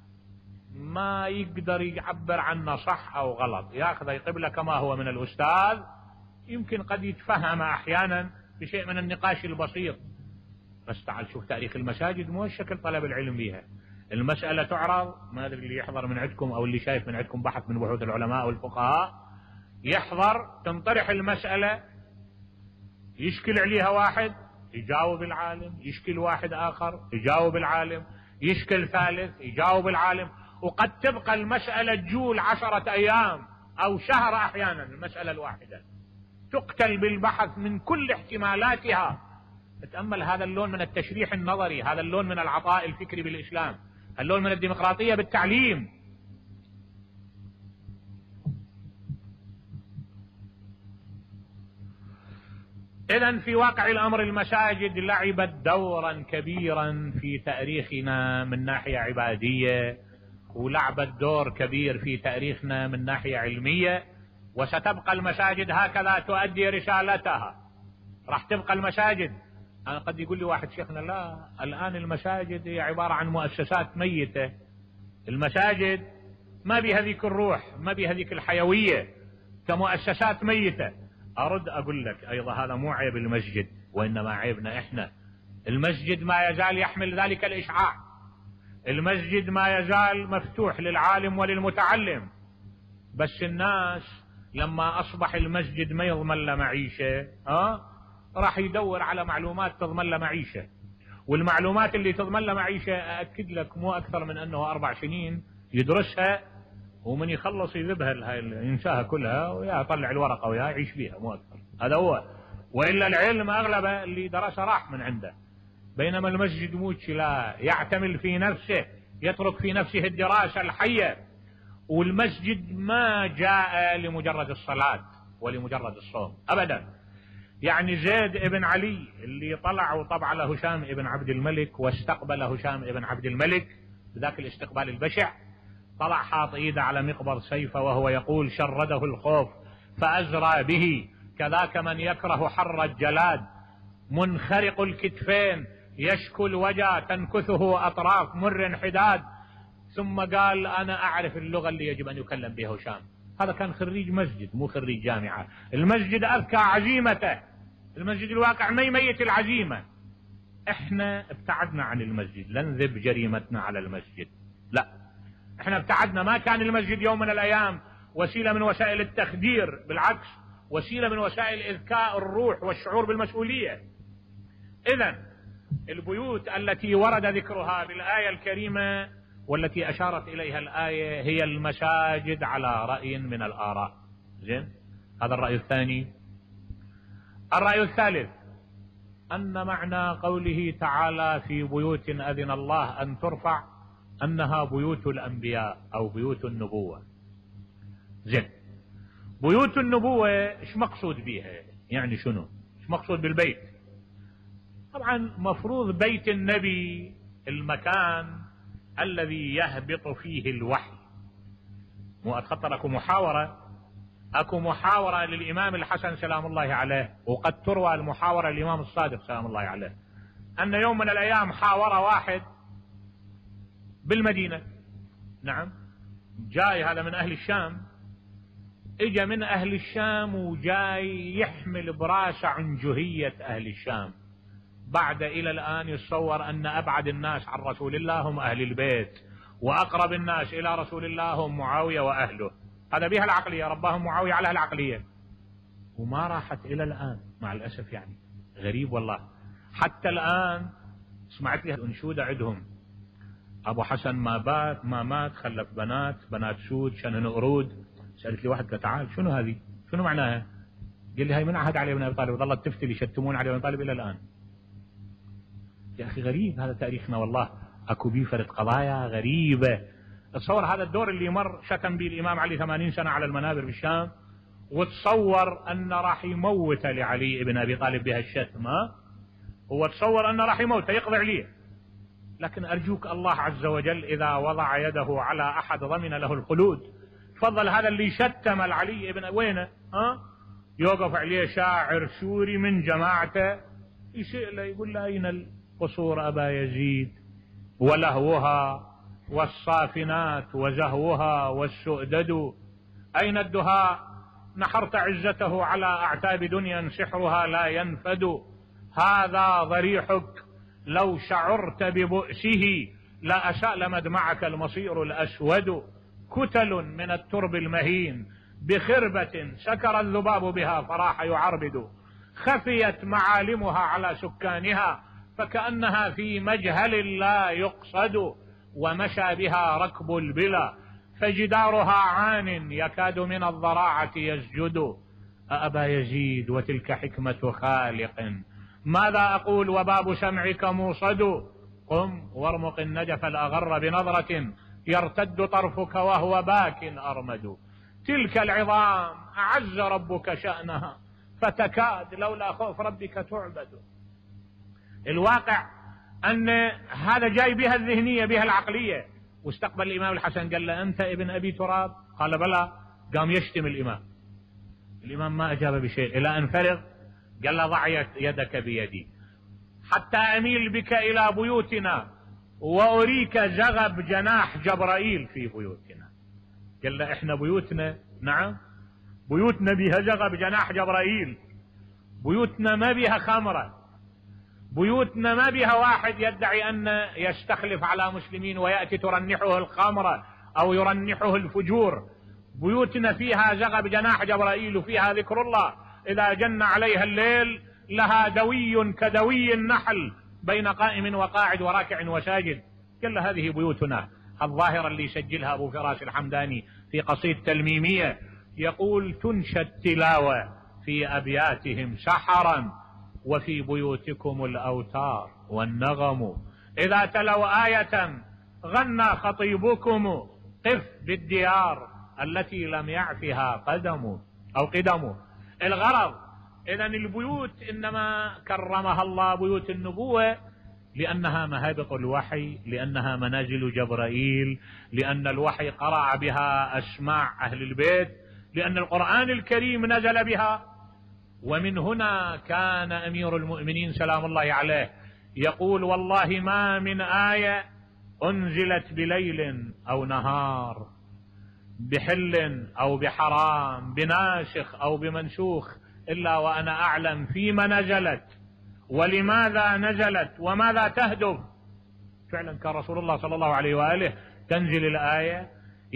ما يقدر يعبر عنه صح أو غلط، يأخذ يقبله كما هو من الأستاذ، يمكن قد يتفهم أحيانا بشيء من النقاش البسيط. بس تعال شوف تاريخ المساجد، مو الشكل طلب العلم بها. المسألة تعرض، ما أدري اللي يحضر من عندكم أو اللي شايف من عندكم بحث من بحوث العلماء والفقهاء، يحضر تنطرح المسألة، يشكل عليها واحد يجاوب العالم، يشكل واحد آخر يجاوب العالم، يشكل ثالث يجاوب العالم، وقد تبقى المسألة تجول 10 أيام أو شهر أحيانا. المسألة الواحدة تقتل بالبحث من كل احتمالاتها. تأمل هذا اللون من التشريح النظري، هذا اللون من العطاء الفكري بالإسلام، اللون من الديمقراطية بالتعليم. إذن في واقع الأمر المساجد لعبت دورا كبيرا في تاريخنا من ناحية عبادية، ولعبت دور كبير في تاريخنا من ناحية علمية، وستبقى المساجد هكذا تؤدي رسالتها. راح تبقى المساجد. أنا قد يقول لي واحد: شيخنا لا، الآن المساجد هي عبارة عن مؤسسات ميتة، المساجد ما بها ذيك الروح، ما بها ذيك الحيوية، كمؤسسات ميتة. أرد أقول لك أيضا هذا مو عيب المسجد، وإنما عيبنا إحنا. المسجد ما يزال يحمل ذلك الإشعاع، المسجد ما يزال مفتوح للعالم وللمتعلم، بس الناس لما أصبح المسجد ما يضمن له معيشة راح يدور على معلومات تضمن له معيشة، والمعلومات اللي تضمن له معيشة أأكد لك مو أكثر من أنه 4 سنين يدرسها، ومن يخلص يذبها ينساها كلها ويطلع الورقة ويا يعيش بيها، مو أكثر. هذا هو، وإلا العلم أغلبه اللي درسه راح من عنده. بينما المسجد موش لا، يعتمل في نفسه، يترك في نفسه الدراسة الحية. والمسجد ما جاء لمجرد الصلاة ولمجرد الصوم أبدا. يعني زيد ابن علي اللي طلع وطبع له هشام ابن عبد الملك واستقبل هشام ابن عبد الملك بذاك الاستقبال البشع، طلع حاط ايده على مقبض سيفه وهو يقول: شرده الخوف فأزرى به، كذاك من يكره حر الجلاد، منخرق الكتفين يشكو الوجع تنكثه أطراف مر حداد. ثم قال: أنا أعرف اللغة اللي يجب أن يكلم بها هشام. هذا كان خريج مسجد مو خريج جامعة. المسجد أذكى عزيمته، المسجد الواقع ما يميت العزيمة. احنا ابتعدنا عن المسجد، لا نذب جريمتنا على المسجد، لا، احنا ابتعدنا. ما كان المسجد يوم من الأيام وسيلة من وسائل التخدير، بالعكس وسيلة من وسائل إذكاء الروح والشعور بالمسؤولية. إذن البيوت التي ورد ذكرها بالآية الكريمة والتي أشارت إليها الآية هي المساجد على رأي من الآراء. زين، هذا الرأي الثاني. الرأي الثالث أن معنى قوله تعالى: في بيوت أذن الله أن ترفع، أنها بيوت الأنبياء أو بيوت النبوة. زين، بيوت النبوة إيش مقصود بها؟ يعني شنو؟ إيش مقصود بالبيت؟ طبعا مفروض بيت النبي المكان الذي يهبط فيه الوحي. مو أتخطى أكو محاورة للإمام الحسن سلام الله عليه، وقد تروى المحاورة للإمام الصادق سلام الله عليه، أن يوم من الأيام حاور واحد بالمدينة، نعم، جاي هذا من أهل الشام، إجا من أهل الشام وجاي يحمل براسة عنجهية أهل الشام. بعد إلى الآن يتصور أن أبعد الناس عن رسول الله هم أهل البيت، وأقرب الناس إلى رسول الله هم معاوية وأهله. هذا بها العقلية، رباهم معاوية على العقلية، وما راحت إلى الآن مع الأسف. يعني غريب والله، حتى الآن سمعت لي الأنشودة عندهم: أبو حسن ما مات خلف بنات سود شنن قرود. سألت لي واحد: تعال شنو هذه؟ شنو معناها؟ قال لي: هاي من عهد علي بن أبي طالب، ظلت تفتل يشتمون علي بن أبي طالب إلى الآن. يا أخي غريب هذا تاريخنا والله، أكو بيه فرد قضايا غريبة. تصور هذا الدور اللي مر شتم به الإمام علي 80 سنة على المنابر بالشام، وتصور أن راح يموت لعلي بن أبي طالب بهالشتمة، هو تصور أن راح يموت يقضي عليه. لكن أرجوك الله عز وجل إذا وضع يده على أحد ضمن له الخلود. تفضل هذا اللي شتم العلي بن وينه يوقف عليه شاعر سوري من جماعته يسأله يقول له: أين القصور أبا يزيد ولهوها والصافنات وزهوها والسؤدد؟ أين الدهاء نحرت عزته على أعتاب دنيا سحرها لا ينفد؟ هذا ضريحك لو شعرت ببؤسه لا أسأل مدمعك المصير الأسود. كتل من الترب المهين بخربة سكر الذباب بها فراح يعربد. خفيت معالمها على سكانها فكأنها في مجهل لا يقصد. ومشى بها ركب البلا فجدارها عان يكاد من الضراعة يسجد. أبا يزيد وتلك حكمة خالق ماذا أقول وباب سمعك موصد. قم وارمق النجف الأغر بنظرة يرتد طرفك وهو باك أرمد. تلك العظام أعز ربك شأنها فتكاد لولا خوف ربك تعبد. الواقع أن هذا جاي بها الذهنية بها العقلية. واستقبل الإمام الحسن قال له: أنت ابن أبي تراب؟ قال: بلى. قام يشتم الإمام ما أجاب بشيء إلى أن فرغ. قال له: ضع يدك بيدي حتى أميل بك إلى بيوتنا وأريك زغب جناح جبرائيل في بيوتنا. قال له: إحنا بيوتنا، نعم، بيوتنا بها جغب جناح جبرائيل، بيوتنا ما بها خمرة، بيوتنا ما بها واحد يدعي أن يستخلف على مسلمين ويأتي ترنحه الخمرة أو يرنحه الفجور. بيوتنا فيها جغب جناح جبرائيل وفيها ذكر الله، إذا جن عليها الليل لها دوي كدوي النحل بين قائم وقاعد وراكع وساجد. كل هذه بيوتنا. الظاهرة اللي يسجلها أبو فراس الحمداني في قصيدة تلميمية يقول: تنشى التلاوة في أبياتهم سحرا وفي بيوتكم الأوتار والنغم، إذا تلوا آية غنى خطيبكم قف بالديار التي لم يعفها قدم أو قدم. الغرض إذن البيوت إنما كرمها الله بيوت النبوة لأنها مهابط الوحي، لأنها منازل جبرائيل، لأن الوحي قرع بها أسماع أهل البيت، لأن القرآن الكريم نزل بها. ومن هنا كان أمير المؤمنين سلام الله عليه يقول: والله ما من آية أنزلت بليل أو نهار، بحل أو بحرام، بناسخ أو بمنسوخ، إلا وأنا أعلم فيما نزلت ولماذا نزلت وماذا تهدف. فعلا كان رسول الله صلى الله عليه وآله تنزل الآية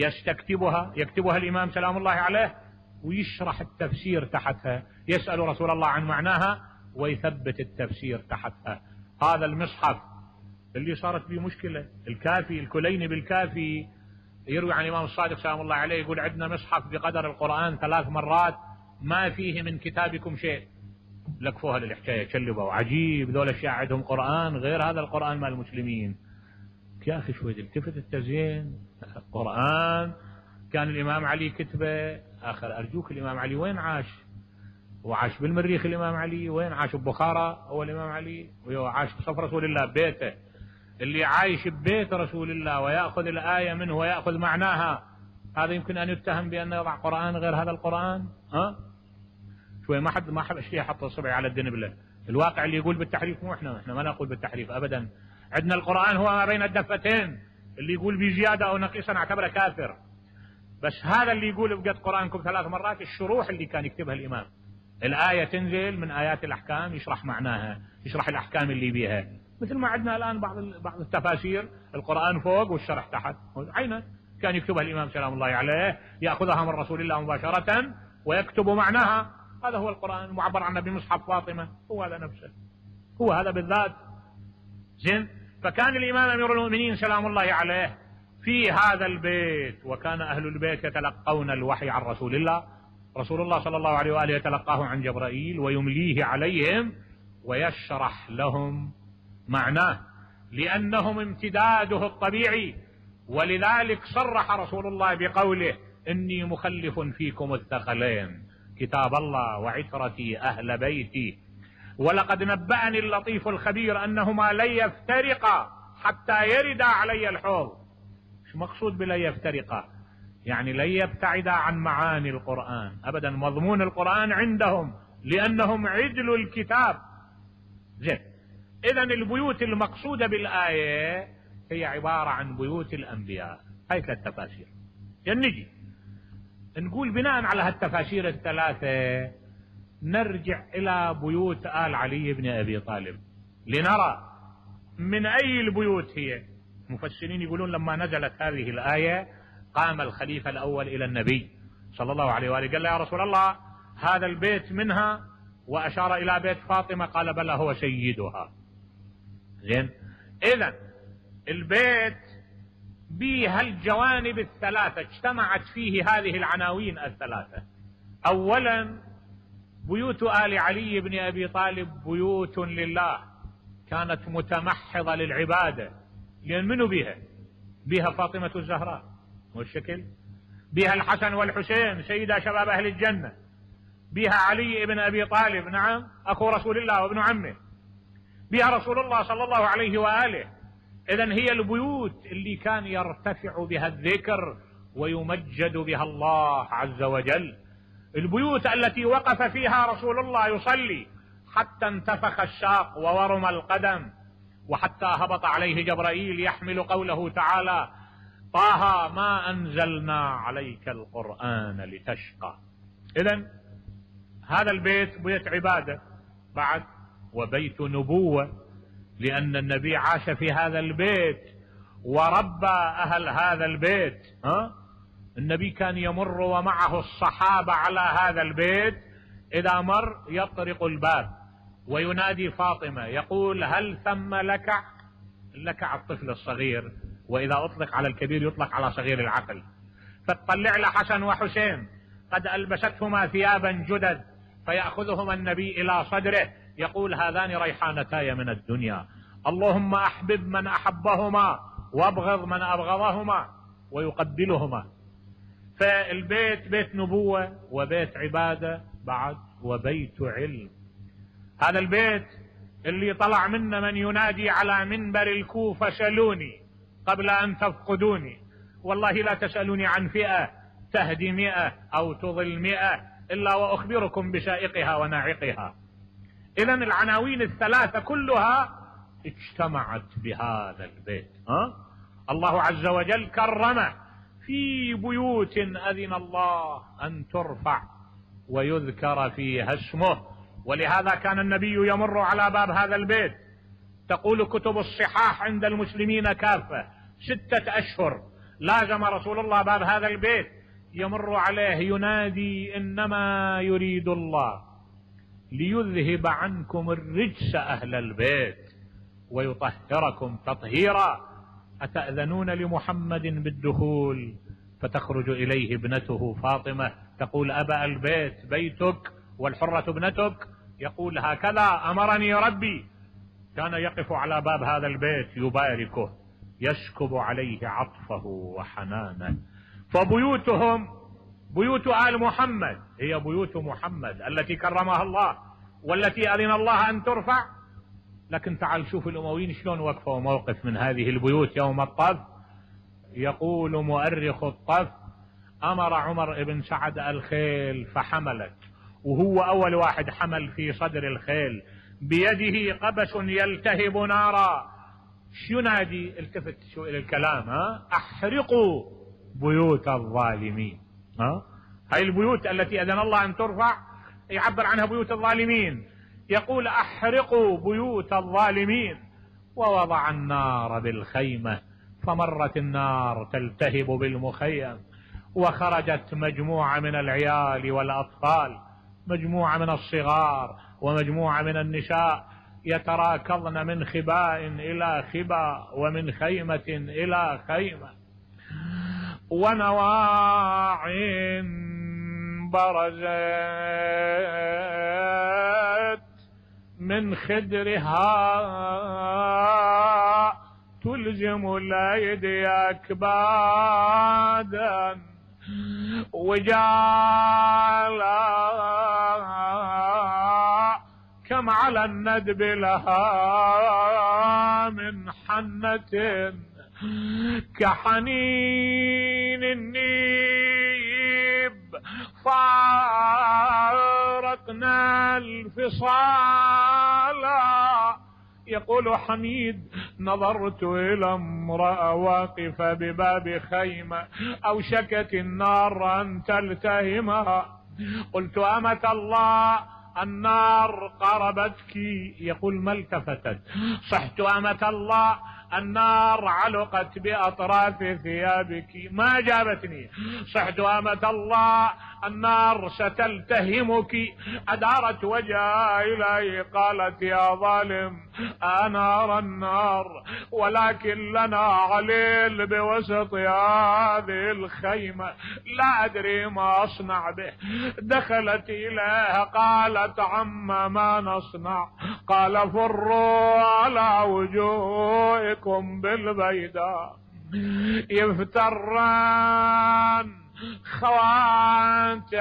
يكتبها الإمام سلام الله عليه ويشرح التفسير تحتها، يسأل رسول الله عن معناها ويثبت التفسير تحتها. هذا المصحف اللي صارت به مشكلة، الكافي الكليني بالكافي يروي عن الإمام الصادق سلام الله عليه يقول: عندنا مصحف بقدر القرآن 3 مرات ما فيه من كتابكم شيء. لكفوها للحكاية كلبوا، عجيب ذول الشيعة عندهم قرآن غير هذا القرآن مال المسلمين. يا أخي شوي التفت التزيين. القرآن كان الإمام علي كتبه آخر. أرجوك الإمام علي وين عاش؟ وعاش بالمريخ الإمام علي، وين عاش؟ ببخارى هو الإمام علي، وعاش بصف رسول الله ببيته. اللي عايش ببيت رسول الله ويأخذ الآية منه ويأخذ معناها، هذا يمكن أن يتهم بأن يضع قرآن غير هذا القرآن؟ شوي ما حد اشتي حط الصبع على الدنبلة. الواقع اللي يقول بالتحريف مو احنا ما نقول بالتحريف أبدا. عندنا القرآن هو ما بين الدفتين، اللي يقول بزيادة أو نقيصا نعتبره كافر. بس هذا اللي يقول بقد قرآنكم 3 مرات، الشروح اللي كان يكتبها الإمام. الآية تنزل من آيات الأحكام يشرح معناها، يشرح الأحكام اللي بيها، مثل ما عندنا الآن بعض التفاسير القرآن فوق والشرح تحت. عينه كان يكتبها الإمام سلام الله عليه، يأخذها من رسول الله مباشرة ويكتب معناها. هذا هو القرآن المعبر عنه بمصحف فاطمة، هو هذا نفسه، هو هذا بالذات. زين. فكان الإمام أمير المؤمنين سلام الله عليه في هذا البيت، وكان أهل البيت يتلقون الوحي عن رسول الله. رسول الله صلى الله عليه وآله يتلقاه عن جبرائيل ويمليه عليهم ويشرح لهم معناه، لأنهم امتداده الطبيعي. ولذلك صرح رسول الله بقوله: إني مخلف فيكم الثقلين، كتاب الله وعترتي أهل بيتي، ولقد نبأني اللطيف الخبير أنهما لن يفترقا حتى يردا علي الحوض. مش مقصود بلن يفترقا يعني لن يبتعدا عن معاني القرآن أبدا، مضمون القرآن عندهم لأنهم عدل الكتاب. زين. إذن البيوت المقصودة بالآية هي عبارة عن بيوت الأنبياء. هاي 3 تفاسير. نجي نقول بناء على هالتفاسير ال3 نرجع إلى بيوت آل علي بن أبي طالب لنرى من أي البيوت هي. المفسرين يقولون لما نزلت هذه الآية قام الخليفة الأول إلى النبي صلى الله عليه وآله قال له: يا رسول الله هذا البيت منها، وأشار إلى بيت فاطمة، قال: بلى هو سيدها. زين. إذن البيت بها الجوانب ال3 اجتمعت فيه هذه العناوين ال3. أولا بيوت آل علي بن أبي طالب بيوت لله، كانت متمحضة للعبادة. لأن منو بها فاطمة الزهراء والشكل، بها الحسن والحسين سيدا شباب أهل الجنة، بها علي بن أبي طالب نعم أخو رسول الله وابن عمه، بها رسول الله صلى الله عليه وآله. إذن هي البيوت اللي كان يرتفع بها الذكر ويمجد بها الله عز وجل، البيوت التي وقف فيها رسول الله يصلي حتى انتفخ الساق وورم القدم، وحتى هبط عليه جبرائيل يحمل قوله تعالى: طه ما أنزلنا عليك القرآن لتشقى. إذن هذا البيت بيت عبادة بعد وبيت نبوة، لأن النبي عاش في هذا البيت وربى أهل هذا البيت. النبي كان يمر ومعه الصحابة على هذا البيت، إذا مر يطرق الباب وينادي فاطمة يقول هل ثم لكع؟ اللكع الطفل الصغير، وإذا أطلق على الكبير يطلق على صغير العقل. فتطلع له حسن وحسين قد ألبستهما ثيابا جدد، فيأخذهما النبي إلى صدره يقول هذان ريحانتاي من الدنيا، اللهم أحبب من أحبهما وابغض من أبغضهما، ويقبلهما. فالبيت بيت نبوة وبيت عبادة بعد وبيت علم. هذا البيت اللي طلع منا من ينادي على منبر الكوفة سلوني قبل أن تفقدوني، والله لا تسألوني عن فئة تهدي 100 أو تضل 100 إلا وأخبركم بسائقها وناعقها. إذن العناوين الثلاثة كلها اجتمعت بهذا البيت. الله عز وجل كرمه في بيوت أذن الله أن ترفع ويذكر فيها اسمه، ولهذا كان النبي يمر على باب هذا البيت. تقول كتب الصحاح عند المسلمين كافة 6 أشهر لازم رسول الله باب هذا البيت، يمر عليه ينادي إنما يريد الله ليذهب عنكم الرجس أهل البيت ويطهركم تطهيرا. أتأذنون لمحمد بالدخول؟ فتخرج إليه ابنته فاطمة تقول أبا البيت بيتك والحرة ابنتك؟ يقول هكذا أمرني ربي. كان يقف على باب هذا البيت يباركه، يسكب عليه عطفه وحنانه. فبيوتهم بيوت آل محمد هي بيوت محمد التي كرمها الله والتي أذن الله أن ترفع. لكن تعال شوف الأمويين شلون وقفوا موقف من هذه البيوت يوم الطف. يقول مؤرخ الطف أمر عمر بن سعد الخيل فحملت، وهو أول واحد حمل في صدر الخيل، بيده قبس يلتهب نارا. شو ينادي؟ التفت شو إلى الكلام، أحرقوا بيوت الظالمين. هاي البيوت التي أذن الله أن ترفع يعبر عنها بيوت الظالمين، يقول أحرقوا بيوت الظالمين. ووضع النار بالخيمة فمرت النار تلتهب بالمخيم، وخرجت مجموعة من العيال والأطفال، مجموعة من الصغار ومجموعة من النساء، يتراكضن من خباء إلى خباء ومن خيمة إلى خيمة، ونواع برزت من خدرها تلزم الأيدي أكبادا، وجالا كم على الندب لها من حنة كحنين النيب، فارقنا الفصال. يقول حميد نظرت إلى امرأة واقفة بباب خيمة أوشكت النار أن تلتهمها، قلت أمة الله النار قربتك؟ يقول ما التفتت. صحت أمة الله النار علقت بأطراف ثيابك ما جابتني. صحت أمة الله النار ستلتهمك. أدارت وجهها إلي قالت يا ظالم أنا أرى النار ولكن لنا عليل بوسط هذه الخيمة لا أدري ما أصنع به. دخلت إليها قالت عم ما نصنع؟ قال فروا على وجوهكم بالبيداء يفتران خوات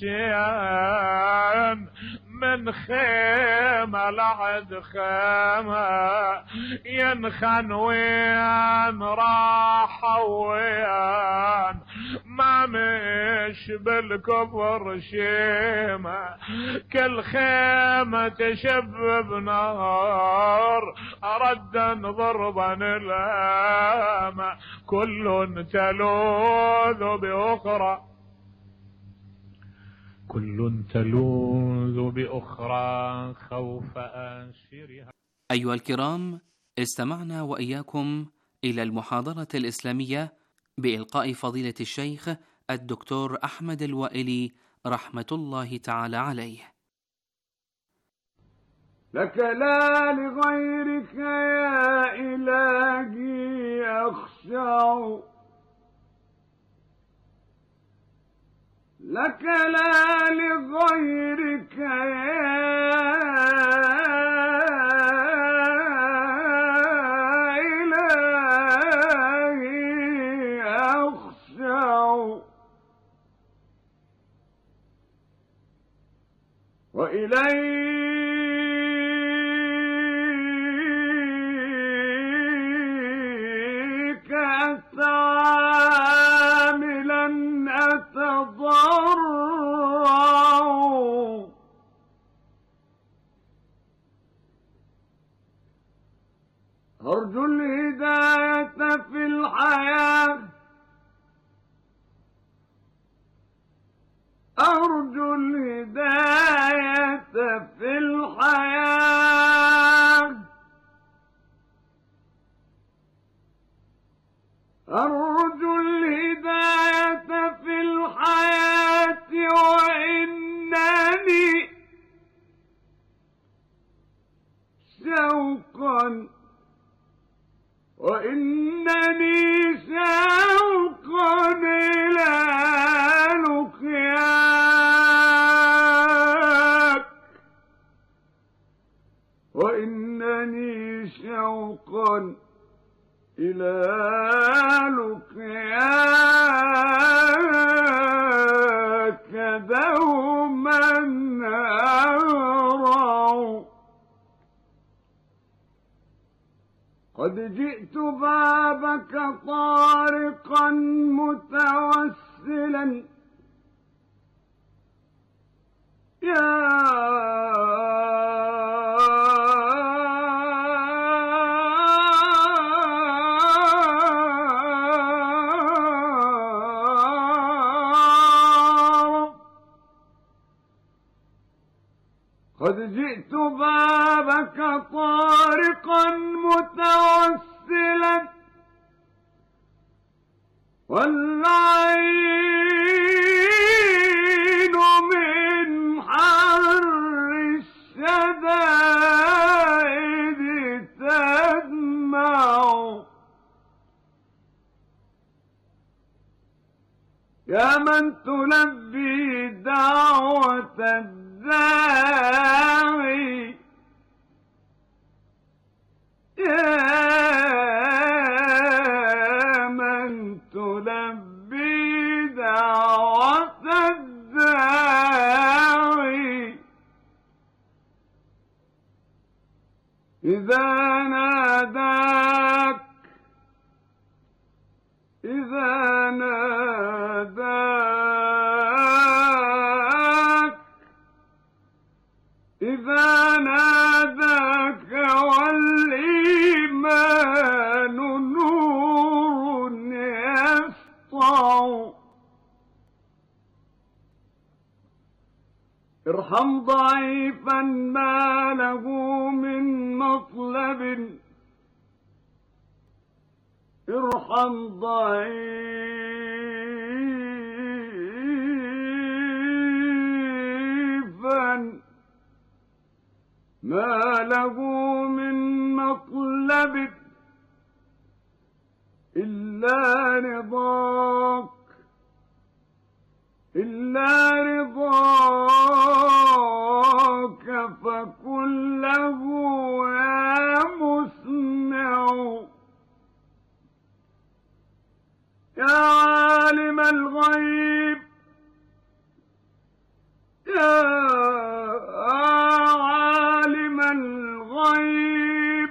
حسين من خيمة لعد خيمة، ينخن وين راح وين ما مش بالكفر شيمة، كل خيمة تشب بنار ردا ضربا الهامة، كل تلوذ بأخرى كل تلوذ بأخرى خوف آسرها. أيها الكرام، استمعنا وإياكم إلى المحاضرة الإسلامية بإلقاء فضيلة الشيخ الدكتور أحمد الوائلي رحمة الله تعالى عليه. لك لا لغيرك يا إلهي أخشع، لك لا لغيرك يا إلهي أخشع، وإليك أتعاملا أتضرع، أرجو الهداية في الحياة، أرجو الهداية في الحياة، أرجو الهداية في الحياة، وإنني شوقا إلى لقياك، وإنني شوقا إلى لقياك دوما أهرع. قد جئت بابك طارقا متوسلا، يا قد جئت بابك طارقا متوسلا، والعين من حر الشدائد تدمع، يا من تلبي دعوة الداعي، يا من تلبي دعوة الداعي، إذا ناداك والإيمان نور يسطع، ارحم ضعيفا ما له من مطلب، ارحم ضعيفا ما له من مطلب إلا رضاك فكن له يا مسمع، يا عالم الغيب، يا عالم الغيب،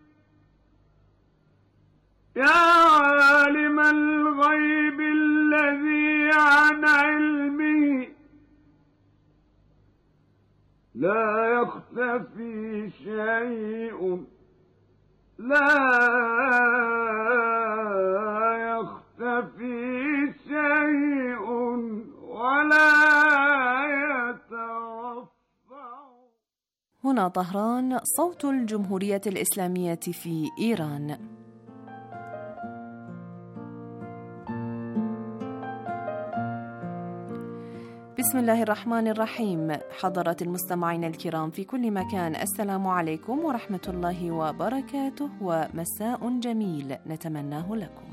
يا عالم الغيب الذي عن علمه لا يختفي شيء، لا يختفي شيء ولا هنا طهران، صوت الجمهورية الإسلامية في إيران. بسم الله الرحمن الرحيم. حضرات المستمعين الكرام في كل مكان، السلام عليكم ورحمة الله وبركاته، ومساء جميل نتمناه لكم.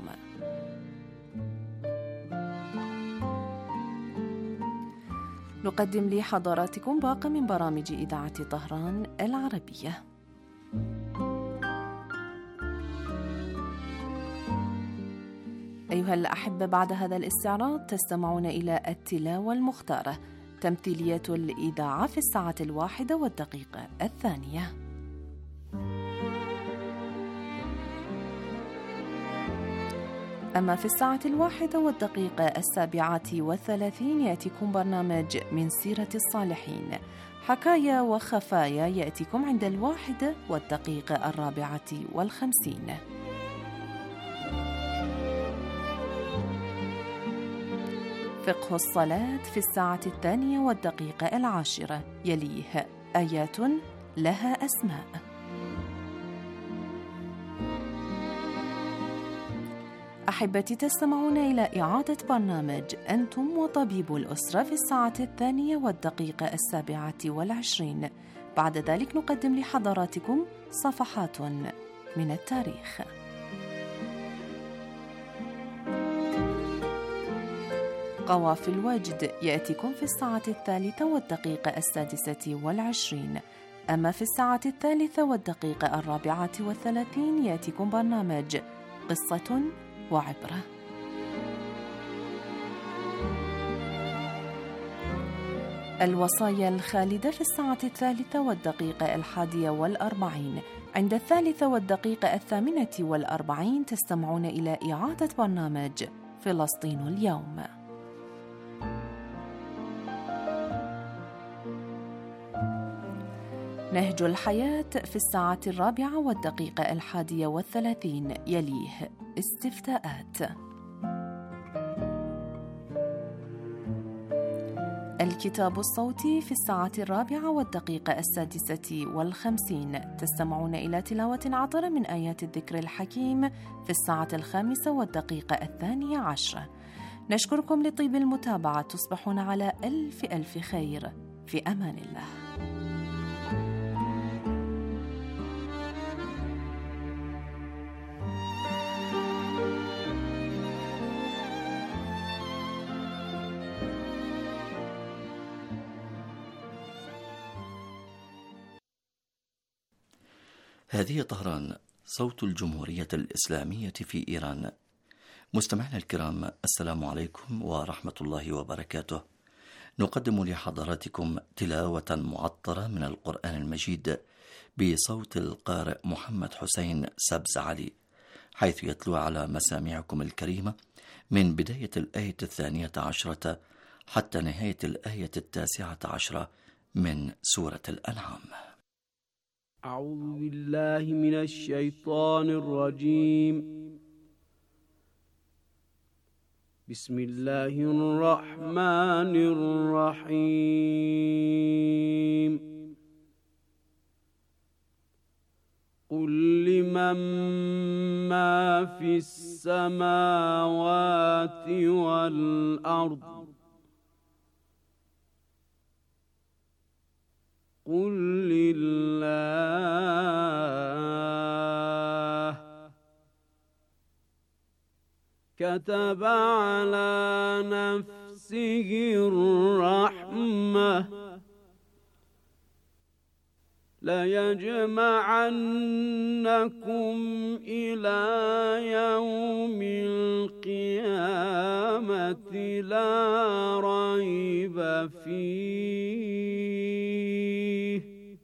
نقدم لحضراتكم باقة من برامج إذاعة طهران العربية. أيها الأحبة، بعد هذا الاستعراض تستمعون إلى التلاوة المختارة، تمثيلية الإذاعة في 1:02. أما في 1:31 يأتيكم برنامج من سيرة الصالحين، حكايا وخفايا يأتيكم عند 1:54. فقه الصلاة في 2:10، يليه آيات لها أسماء. أحبتي، تستمعون إلى إعادة برنامج أنتم وطبيب الأسرة في 2:27. بعد ذلك نقدم لحضراتكم صفحات من التاريخ. قوافي الوجد يأتيكم في 2:03:26. أما في 2:34 يأتيكم برنامج قصة وعبرة. الوصايا الخالدة في 2:03:41. عند 3:08 تستمعون إلى إعادة برنامج فلسطين اليوم. نهج الحياة في 4:31، يليه استفتاءات. الكتاب الصوتي في 4:06:56. تستمعون إلى تلاوة عطرة من آيات الذكر الحكيم في 5:02. نشكركم لطيب المتابعة. تصبحون على ألف خير. في أمان الله. هذه طهران، صوت الجمهورية الإسلامية في إيران. مستمعينا الكرام، السلام عليكم ورحمة الله وبركاته. نقدم لحضراتكم تلاوة معطرة من القرآن المجيد بصوت القارئ محمد حسين سبز علي، حيث يتلو على مسامعكم الكريمة من بداية الآية 12 حتى نهاية الآية 19 من سورة الأنعام. أعوذ بالله من الشيطان الرجيم. بسم الله الرحمن الرحيم. قل لمن ما في السماوات والأرض قل لله كتب على نفسه الرحمة ليجمعنكم إلى يوم القيامة لا ريب فيه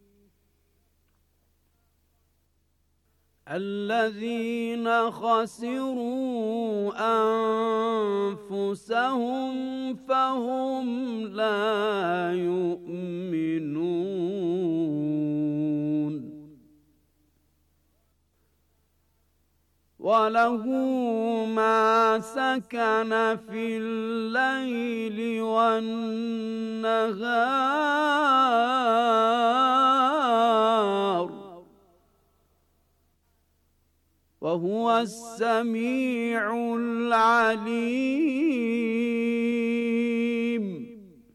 الذين خسروا أنفسهم فهم لا يؤمنون وله ما سكن في الليل والنهار وهو السميع العليم.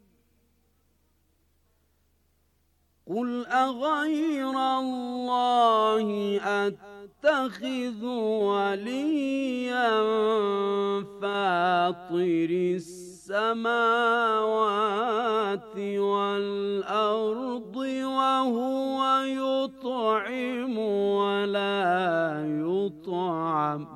قل أغير الله أتخذ وليا فاطر السماوات والأرض وهو يطعم ولا يطعم.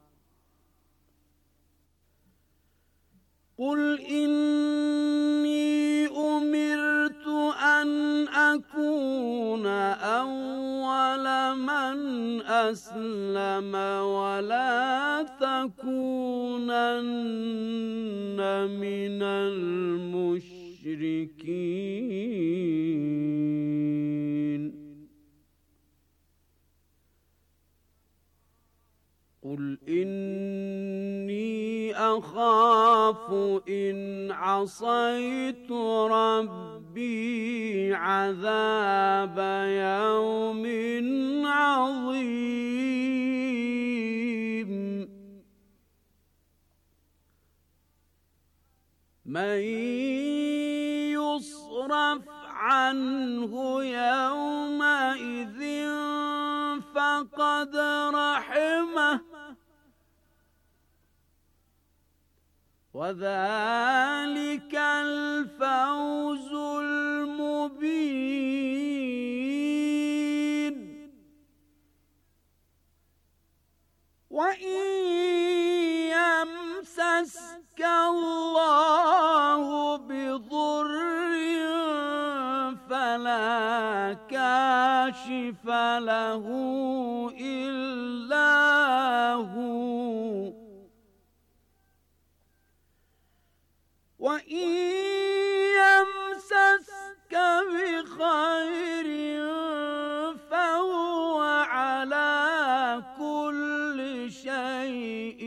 قل إني أمرت أن أكون أول من أسلم ولا تكونن من المشركين. قل إني أخاف إن عصيت ربي عذاب يوم عظيم. من يصرف عنه يومئذ فقد رحمه وذلك الفوز المبين. وإن يمسسك الله بضر فلا كاشف له إلا هو، وإن يمسسك بخير فهو على كل شيء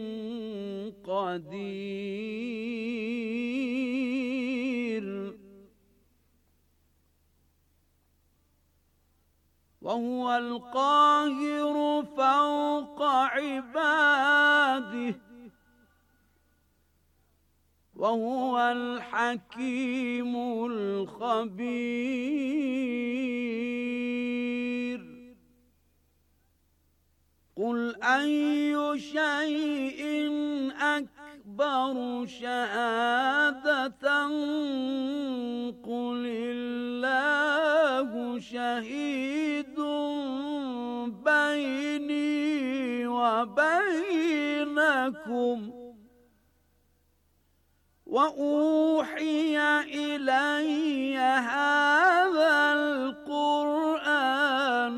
قدير. وهو القاهر فوق عباده وهو الحكيم الخبير. قل أي شيء أكبر شهادة قل الله شهيد بيني وبينكم وأوحي إلي هذا القرآن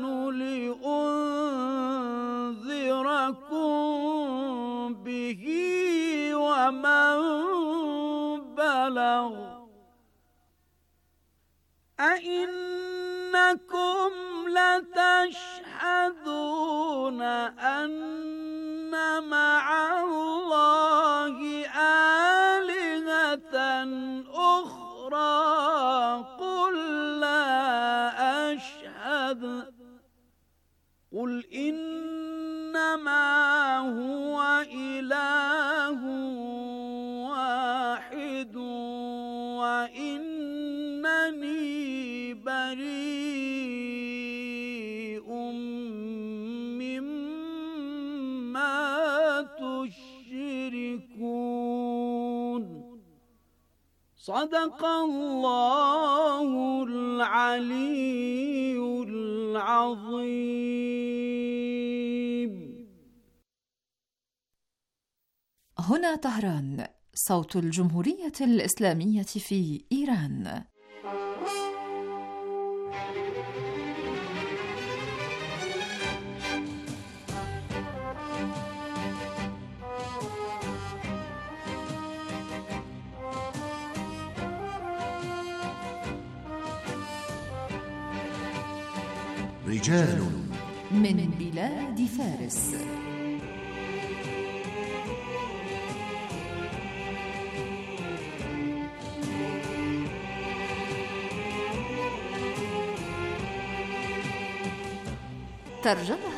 لأنذركم به ومن بلغ. أئنكم لتشهدون أن مع الله آلهة أخرى قل لا أشهد. قل إنما هو إله واحد وإنني بريء مما تشركون. صدق الله العلي العظيم. هنا طهران، صوت الجمهورية الإسلامية في إيران. رجال من بلاد فارس. ترجمها